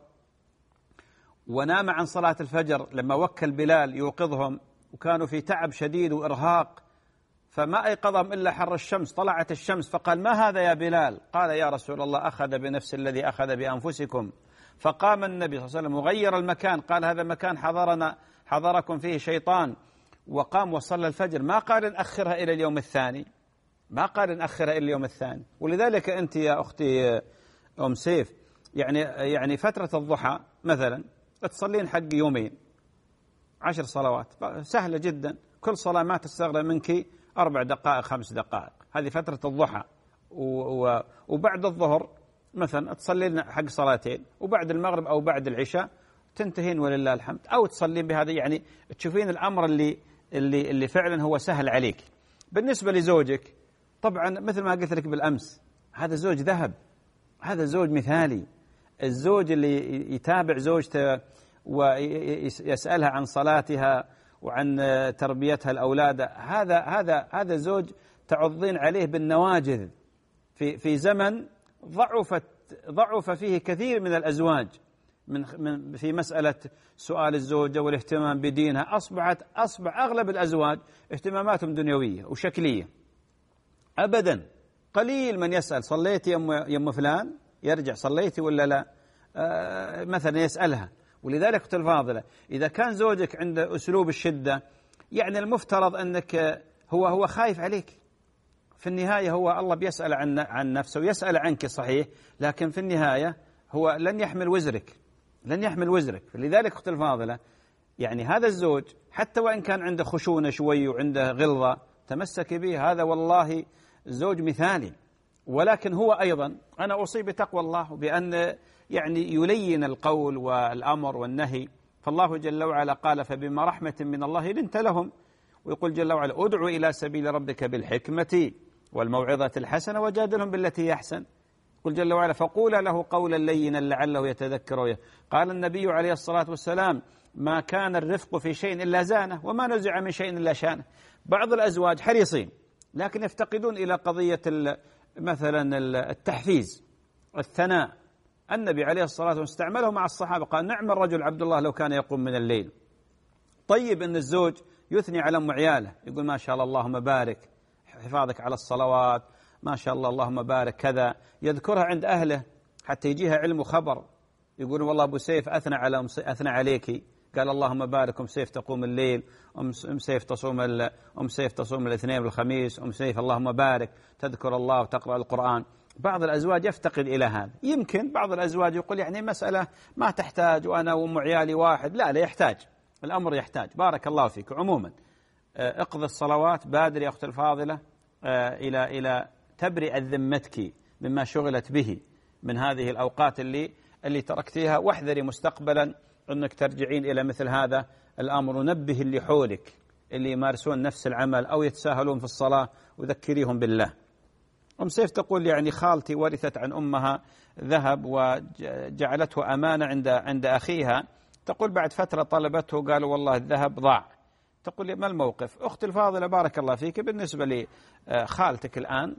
Speaker 2: ونام عن صلاة الفجر، لما وكل بلال يوقظهم وكانوا في تعب شديد وإرهاق، فما أيقظهم إلا حر الشمس. طلعت الشمس فقال: ما هذا يا بلال؟ قال: يا رسول الله، أخذ بنفس الذي أخذ بأنفسكم. فقام النبي صلى الله عليه وسلم وغير المكان، قال: هذا مكان حضرنا حضركم فيه شيطان. وقام وصلى الفجر. ما قال نأخرها إلى اليوم الثاني، ما قال نأخرها إلى اليوم الثاني. ولذلك أنت يا أختي أم سيف، يعني يعني فترة الضحى مثلا تصلين حق يومين عشر صلوات، سهلة جدا. كل صلاة ما تستغرق منك أربع دقائق خمس دقائق، هذه فترة الضحى. وبعد الظهر مثلا تصلين حق صلاتين، وبعد المغرب أو بعد العشاء تنتهين ولله الحمد. أو تصلين بهذا، يعني تشوفين الأمر اللي اللي اللي فعلا هو سهل عليك. بالنسبة لزوجك طبعا مثل ما قلت لك بالأمس، هذا زوج ذهب، هذا زوج مثالي. الزوج اللي يتابع زوجته ويسألها عن صلاتها وعن تربيتها الأولاد، هذا هذا هذا زوج تعضين عليه بالنواجذ في في زمن ضعفت ضعف فيه كثير من الأزواج من من في مسألة سؤال الزوجة والاهتمام بدينها. أصبحت أصبح أغلب الأزواج اهتماماتهم دنيوية وشكلية أبدا. قليل من يسأل صليتي يا أم فلان، يرجع صليتي ولا لا، آه مثلا يسألها. ولذلك أختي الفاضلة، إذا كان زوجك عنده أسلوب الشدة، يعني المفترض أنك هو هو خايف عليك. في النهاية هو الله بيسأل عن عن نفسه ويسأل عنك صحيح، لكن في النهاية هو لن يحمل وزرك، لن يحمل وزرك. فلذلك أختي الفاضلة، يعني هذا الزوج حتى وإن كان عنده خشونة شوي وعنده غلظة تمسك به، هذا والله زوج مثالي. ولكن هو أيضا أنا أوصي بتقوى الله، بأن يعني يلين القول والأمر والنهي. فالله جل وعلا قال فبما رحمة من الله لنت لهم، ويقول جل وعلا ادعو إلى سبيل ربك بالحكمة والموعظة الحسنة وجادلهم بالتي هي أحسن. يقول جل وعلا فقولا له قولا لينا لعله يتذكر. قال النبي عليه الصلاة والسلام ما كان الرفق في شيء إلا زانه وما نزع من شيء إلا شانه. بعض الأزواج حريصين لكن يفتقدون إلى قضية مثلا التحفيز الثناء. النبي عليه الصلاة والسلام استعمله مع الصحابة، قال نعم الرجل عبد الله لو كان يقوم من الليل. طيب أن الزوج يثني على أم عياله، يقول ما شاء الله اللهم بارك، حفاظك على الصلوات، ما شاء الله اللهم بارك كذا، يذكرها عند أهله حتى يجيها علم وخبر. يقول والله أبو سيف أثنى على أثنى عليك، قال اللهم بارك أم سيف تقوم الليل، أم سيف تصوم أم سيف تصوم الاثنين والخميس، أم سيف اللهم بارك تذكر الله وتقرأ القرآن. بعض الأزواج يفتقد إلى هذا. يمكن بعض الأزواج يقول يعني مسألة ما تحتاج وأنا وأم عيالي واحد. لا لا يحتاج، الأمر يحتاج. بارك الله فيك. عموما اقضي الصلوات، بادر يا أختي الفاضلة إلى إلى تبرئ ذمتك مما شغلت به من هذه الأوقات اللي اللي تركتيها، واحذري مستقبلا أنك ترجعين إلى مثل هذا الأمر. ونبه اللي حولك اللي يمارسون نفس العمل أو يتساهلون في الصلاة وذكريهم بالله. أم سيف تقول يعني خالتي ورثت عن أمها ذهب وجعلته أمانة عند عند أخيها. تقول بعد فترة طلبته قالوا والله الذهب ضاع. تقول لي ما الموقف؟ أختي الفاضلة بارك الله فيك، بالنسبة لي خالتك الآن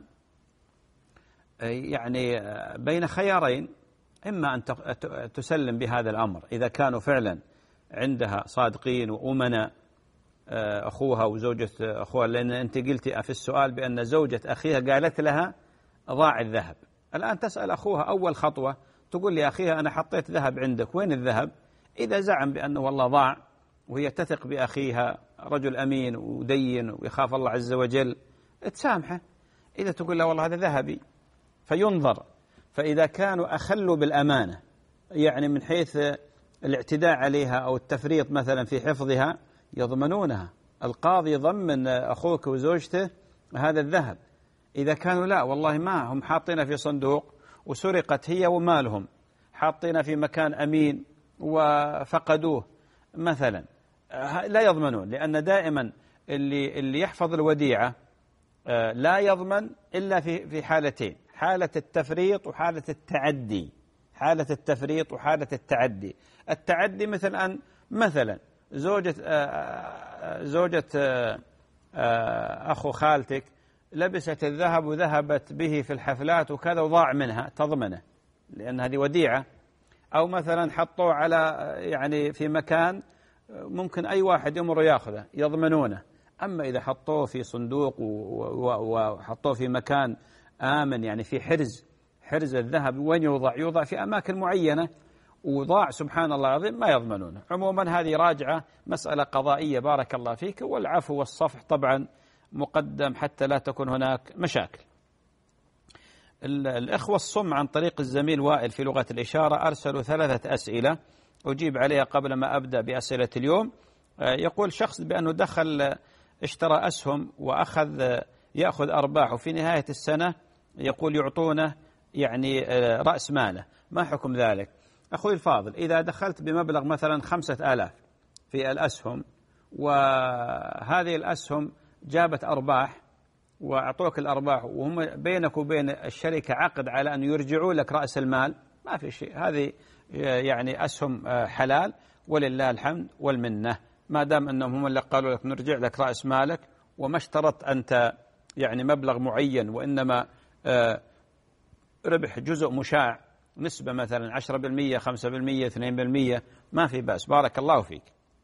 Speaker 2: يعني بين خيارين، إما أن تسلم بهذا الأمر إذا كانوا فعلا عندها صادقين وأمنا أخوها وزوجة أخوها، لأن أنت قلتي في السؤال بأن زوجة أخيها قالت لها ضاع الذهب. الآن تسأل أخوها أول خطوة تقول لي أخيها أنا حطيت ذهب عندك، وين الذهب؟ إذا زعم بأنه والله ضاع وهي تثق بأخيها رجل أمين ودين ويخاف الله عز وجل تسامحه. إذا تقول له والله هذا ذهبي فينظر، فإذا كانوا أخلوا بالأمانة يعني من حيث الاعتداء عليها أو التفريط مثلا في حفظها يضمنونها. القاضي يضمن أخوك وزوجته هذا الذهب. إذا كانوا لا والله ما هم حاطينه في صندوق وسرقت هي ومالهم، حاطينه في مكان أمين وفقدوه مثلا، لا يضمنون. لأن دائما اللي اللي يحفظ الوديعة لا يضمن إلا في في حالتين، حالة التفريط وحالة التعدي. حالة التفريط وحالة التعدي. التعدي مثل أن مثلا زوجة زوجة أخو خالتك لبست الذهب وذهبت به في الحفلات وكذا وضاع منها، تضمنه لأن هذه وديعة. أو مثلا حطوه على يعني في مكان ممكن أي واحد يمر يأخذه، يضمنونه. أما إذا حطوه في صندوق وحطوه في مكان آمن يعني في حرز، حرز الذهب وين يوضع؟ يوضع في أماكن معينة، وضاع سبحان الله العظيم ما يضمنونه. عموما هذه راجعة مسألة قضائية بارك الله فيك، والعفو والصفح طبعا مقدم حتى لا تكون هناك مشاكل. الإخوة الصم عن طريق الزميل وائل في لغة الإشارة أرسلوا ثلاثة أسئلة أجيب عليها قبل ما أبدأ بأسئلة اليوم. يقول شخص بأنه دخل اشترى أسهم وأخذ يأخذ أرباح، وفي نهاية السنة يقول يعطونه يعني رأس ماله، ما حكم ذلك؟ أخوي الفاضل، إذا دخلت بمبلغ مثلا خمسة آلاف في الأسهم وهذه الأسهم جابت أرباح وأعطوك الأرباح وهم بينك وبين الشركة عقد على أن يرجعوا لك رأس المال، ما في شيء. هذه يعني أسهم حلال ولله الحمد والمنة، ما دام أنهم هم اللي قالوا لك نرجع لك رأس مالك، وما اشترط أنت يعني مبلغ معين، وإنما ربح جزء مشاع، نسبة مثلا عشرة بالمئة خمسة بالمئة اثنين بالمئة، ما في بأس. بارك الله فيك.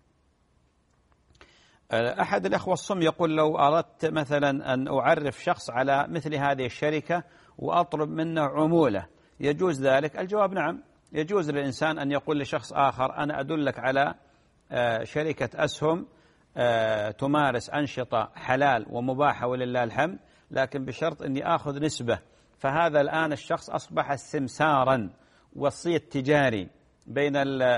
Speaker 2: أحد الأخوة الصم يقول لو أردت مثلا أن أعرف شخص على مثل هذه الشركة وأطلب منه عمولة، يجوز ذلك؟ الجواب نعم، يجوز للإنسان أن يقول لشخص آخر أنا أدلك على شركة أسهم تمارس أنشطة حلال ومباحة ولله الحمد، لكن بشرط أني آخذ نسبة. فهذا الآن الشخص أصبح سمسارا، وسيط تجاري بين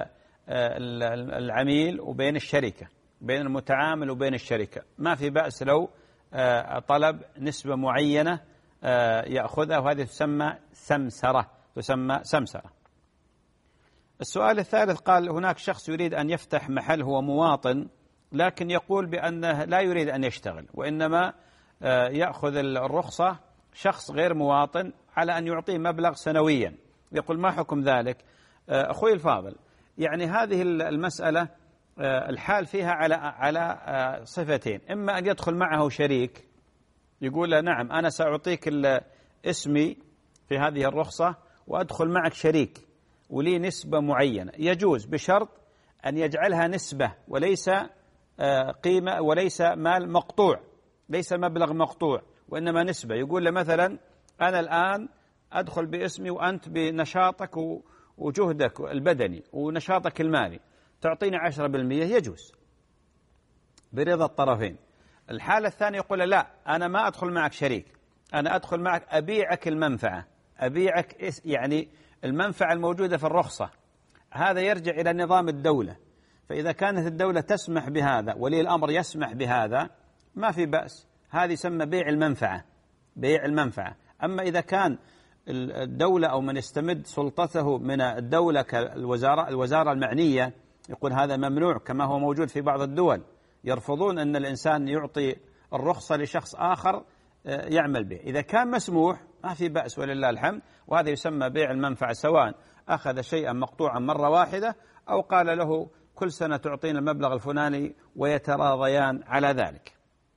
Speaker 2: العميل وبين الشركة، بين المتعامل وبين الشركة. ما في بأس لو طلب نسبة معينة يأخذها، وهذه تسمى سمسرة، تسمى سمسرة. السؤال الثالث قال هناك شخص يريد أن يفتح محل، هو مواطن لكن يقول بأنه لا يريد أن يشتغل، وإنما يأخذ الرخصة شخص غير مواطن على أن يعطيه مبلغ سنويا. يقول ما حكم ذلك؟ أخوي الفاضل، يعني هذه المسألة الحال فيها على على صفتين، إما أن يدخل معه شريك يقول له نعم أنا سأعطيك اسمي في هذه الرخصة وأدخل معك شريك ولي نسبة معينة، يجوز بشرط أن يجعلها نسبة وليس قيمة وليس مال مقطوع، ليس مبلغ مقطوع وإنما نسبة. يقول له مثلا أنا الآن أدخل باسمي وأنت بنشاطك وجهدك البدني ونشاطك المالي تعطيني عشرة بالمئة، يجوز برضا الطرفين. الحالة الثانية يقول لا أنا ما أدخل معك شريك، أنا أدخل معك أبيعك المنفعة، أبيعك يعني المنفعة الموجودة في الرخصة. هذا يرجع إلى نظام الدولة، فإذا كانت الدولة تسمح بهذا، ولي الأمر يسمح بهذا، ما في بأس، هذه يسمى بيع المنفعة، بيع المنفعة. أما إذا كان الدولة أو من يستمد سلطته من الدولة كالوزارة الوزارة المعنية يقول هذا ممنوع، كما هو موجود في بعض الدول يرفضون أن الإنسان يعطي الرخصة لشخص آخر يعمل به. إذا كان مسموح ما في بأس ولله الحمد، وهذا يسمى بيع المنفعة، سواء أخذ شيئا مقطوعا مرة واحدة أو قال له كل سنة تعطينا المبلغ الفلاني ويتراضيان على ذلك.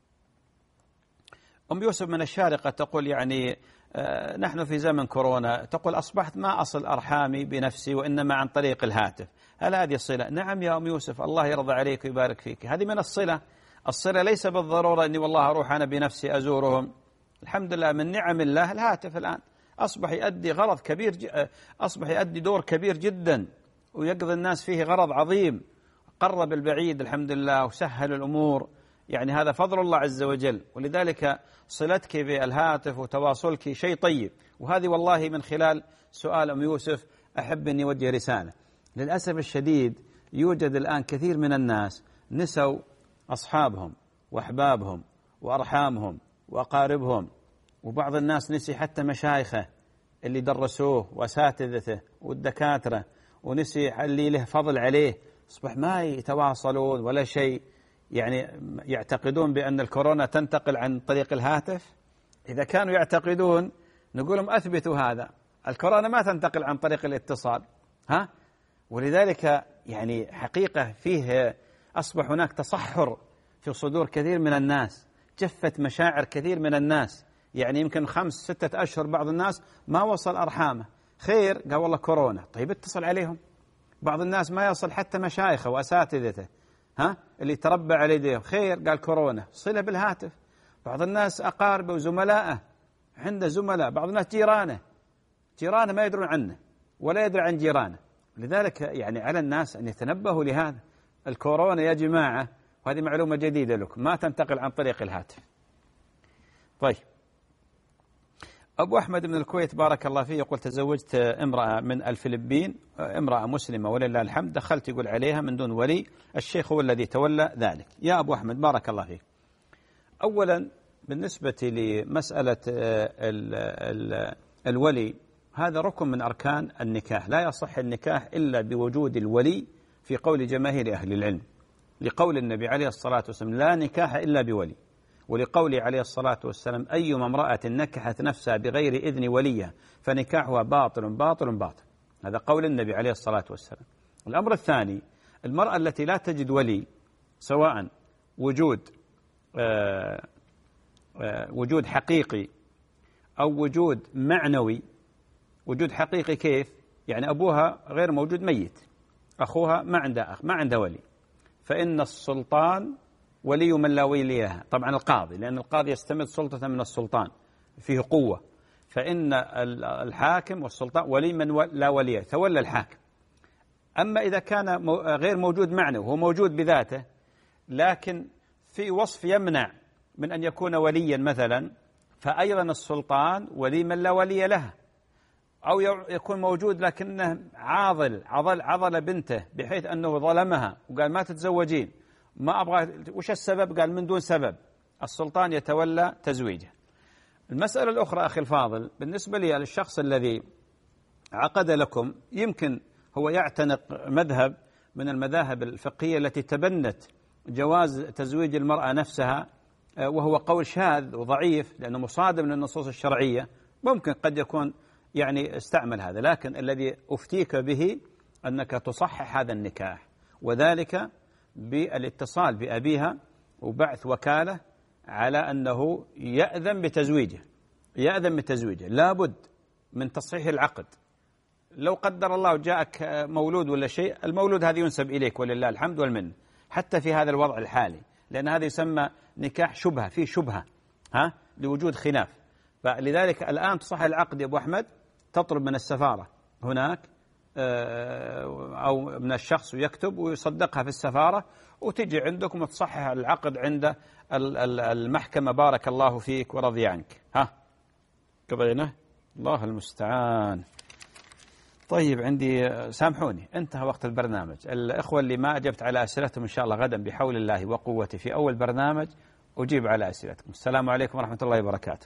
Speaker 2: أم يوسف من الشارقة تقول يعني آه نحن في زمن كورونا، تقول أصبحت ما أصل أرحامي بنفسي وإنما عن طريق الهاتف، هل هذه الصلة؟ نعم يا أم يوسف، الله يرضى عليك ويبارك فيك، هذه من الصلة. الصلة ليس بالضرورة أني والله أروح أنا بنفسي أزورهم، الحمد لله من نعم الله الهاتف الآن أصبح يؤدي غرض كبير، أصبح يؤدي دور كبير جدا ويقضي الناس فيه غرض عظيم، قرب البعيد الحمد لله وسهل الأمور، يعني هذا فضل الله عز وجل. ولذلك صلتك بالهاتف وتواصلك شيء طيب. وهذه والله من خلال سؤال أم يوسف أحب أن أوجه رسالة. للأسف الشديد يوجد الآن كثير من الناس نسوا أصحابهم وأحبابهم وأرحامهم وأقاربهم، وبعض الناس نسي حتى مشايخه اللي درسوه وأساتذته والدكاترة، ونسي اللي له فضل عليه، أصبح ما يتواصلون ولا شيء، يعني يعتقدون بأن الكورونا تنتقل عن طريق الهاتف. إذا كانوا يعتقدون نقول لهم أثبتوا هذا، الكورونا ما تنتقل عن طريق الاتصال، ها؟ ولذلك يعني حقيقة فيه أصبح هناك تصحر في صدور كثير من الناس، جفت مشاعر كثير من الناس، يعني يمكن خمس ستة أشهر بعض الناس ما وصل أرحامه، خير قال والله كورونا، طيب اتصل عليهم. بعض الناس ما يصل حتى مشايخه وأساتذته، ها اللي تربى على يديه، خير قال كورونا، صلة بالهاتف. بعض الناس أقاربه وزملائه، عنده زملاء، بعض الناس جيرانه، جيرانه ما يدرون عنه ولا يدري عن جيرانه. لذلك يعني على الناس أن يتنبهوا لهذا. الكورونا يا جماعة، وهذه معلومة جديدة لكم، ما تنتقل عن طريق الهاتف. طيب، أبو أحمد من الكويت بارك الله فيه يقول تزوجت امرأة من الفلبين، امرأة مسلمة ولله الحمد، دخلت يقول عليها من دون ولي، الشيخ هو الذي تولى ذلك. يا أبو أحمد بارك الله فيك، أولا بالنسبة لمسألة ال ال الولي، هذا ركن من أركان النكاح، لا يصح النكاح إلا بوجود الولي في قول جماهير أهل العلم، لقول النبي عليه الصلاة والسلام لا نكاح إلا بولي. ولقوله عليه الصلاة والسلام أيما امرأة نكحت نفسها بغير إذن وليها فنكاحها باطل باطل باطل. هذا قول النبي عليه الصلاة والسلام. الأمر الثاني، المرأة التي لا تجد ولي، سواء وجود آه آه وجود حقيقي أو وجود معنوي. وجود حقيقي كيف؟ يعني أبوها غير موجود، ميت، أخوها ما عنده أخ، ما عنده ولي، فإن السلطان ولي من لا ولي لها. طبعا القاضي، لأن القاضي يستمد سلطة من السلطان، فيه قوة، فإن الحاكم والسلطان ولي من لا ولي، تولى الحاكم. أما إذا كان غير موجود معنوي، هو موجود بذاته لكن في وصف يمنع من أن يكون وليا مثلا، فأيضا السلطان ولي من لا ولي له. أو يكون موجود لكنه عاضل عضل عضل بنته بحيث أنه ظلمها وقال ما تتزوجين، ما أبغى، وش السبب؟ قال من دون سبب، السلطان يتولى تزويجه. المسألة الأخرى أخي الفاضل، بالنسبة لي للشخص الذي عقد لكم، يمكن هو يعتنق مذهب من المذاهب الفقهية التي تبنت جواز تزويج المرأة نفسها، وهو قول شاذ وضعيف لأنه مصادم للنصوص الشرعية، ممكن قد يكون يعني استعمل هذا، لكن الذي أفتيك به أنك تصحح هذا النكاح، وذلك بالاتصال بأبيها وبعث وكالة على أنه يأذن بتزويجه، يأذن بتزويجه. لابد من تصحيح العقد. لو قدر الله جاءك مولود ولا شيء، المولود هذا ينسب إليك ولله الحمد والمن، حتى في هذا الوضع الحالي، لأن هذا يسمى نكاح شبهة، فيه شبهة ها لوجود خلاف. فلذلك الآن تصحح العقد يا أبو أحمد، تطلب من السفارة هناك أو من الشخص ويكتب ويصدقها في السفارة، وتجي عندكم وتصحح العقد عند المحكمة. بارك الله فيك ورضي عنك. ها قضينا، الله المستعان. طيب عندي، سامحوني انتهى وقت البرنامج. الإخوة اللي ما أجبت على أسئلتهم إن شاء الله غدا بحول الله وقوته في أول برنامج أجيب على أسئلتكم. السلام عليكم ورحمة الله وبركاته.